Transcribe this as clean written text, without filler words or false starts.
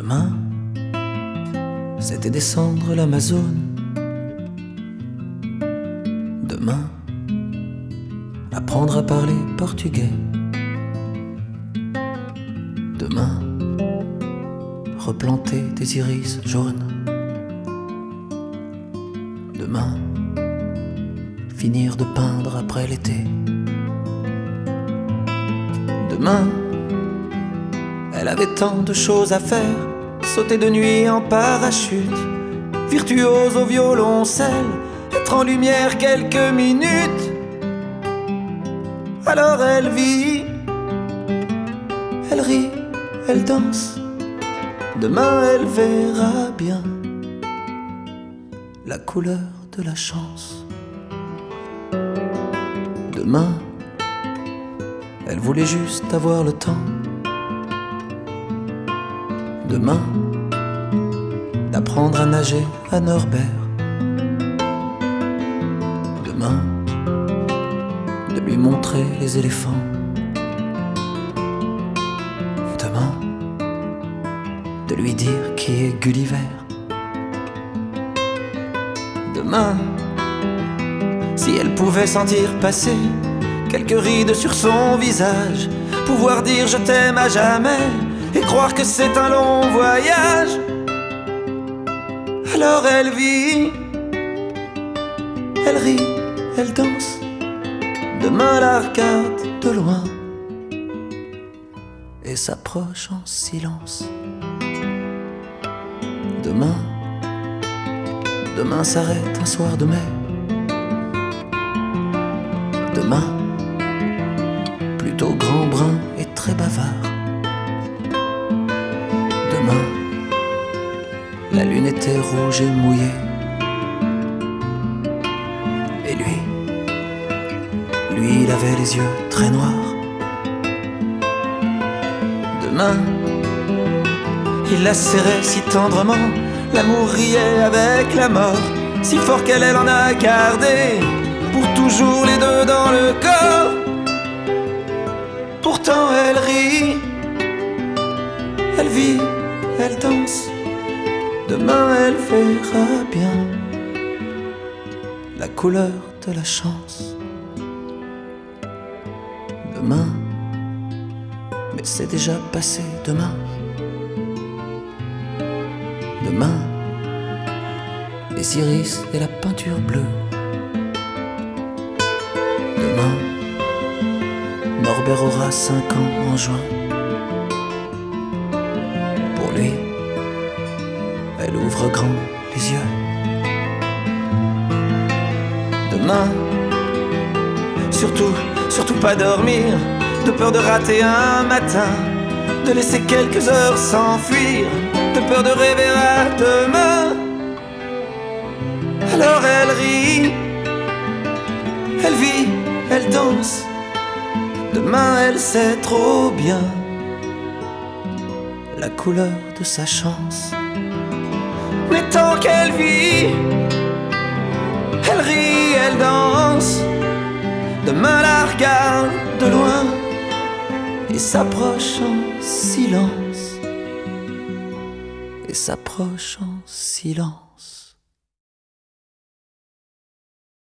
Demain, c'était descendre l'Amazone. Demain, apprendre à parler portugais. Demain, replanter des iris jaunes. Demain, finir de peindre après l'été. Demain, elle avait tant de choses à faire. Sauter de nuit en parachute, virtuose au violoncelle, être en lumière quelques minutes. Alors elle vit, elle rit, elle danse. Demain elle verra bien la couleur de la chance. Demain, elle voulait juste avoir le temps. Demain, d'apprendre à nager à Norbert. Demain, de lui montrer les éléphants. Demain, de lui dire qui est Gulliver. Demain, si elle pouvait sentir passer quelques rides sur son visage, pouvoir dire je t'aime à jamais et croire que c'est un long voyage. Alors elle vit, elle rit, elle danse. Demain la regarde de loin et s'approche en silence. Demain, demain s'arrête un soir de mai. Demain, plutôt grand brun et très bavard. Demain, la lune était rouge et mouillée. Et lui, il avait les yeux très noirs. Demain, il la serrait si tendrement, l'amour riait avec la mort, si fort qu'elle en a gardé pour toujours les deux dans le corps. Pourtant elle rit, elle vit, elle danse. Demain elle verra bien la couleur de la chance. Demain, mais c'est déjà passé demain. Demain, les iris et la peinture bleue. Demain, Norbert aura 5 ans en juin. Pour lui, elle ouvre grand les yeux. Demain, surtout pas dormir, de peur de rater un matin, de laisser quelques heures s'enfuir, de peur de rêver à demain. Alors elle rit, elle vit, elle danse. Demain elle sait trop bien la couleur de sa chance. Mais tant qu'elle vit, elle rit, elle danse. Demain la regarde de loin et s'approche en silence. Et s'approche en silence.